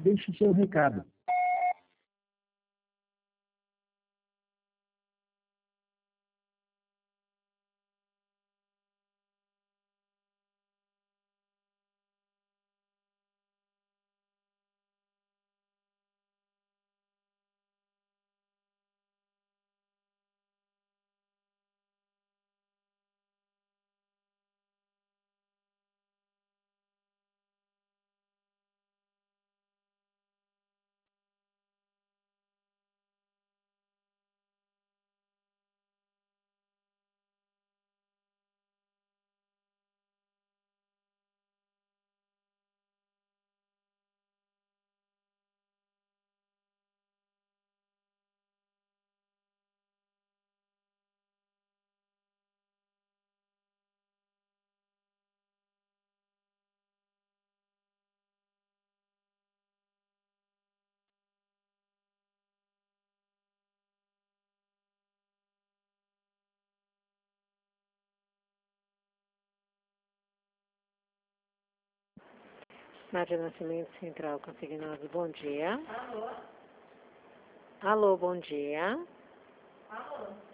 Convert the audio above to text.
Deixe seu recado. Nádia Nascimento, Central Consignado, bom dia. Alô? Alô, bom dia. Alô?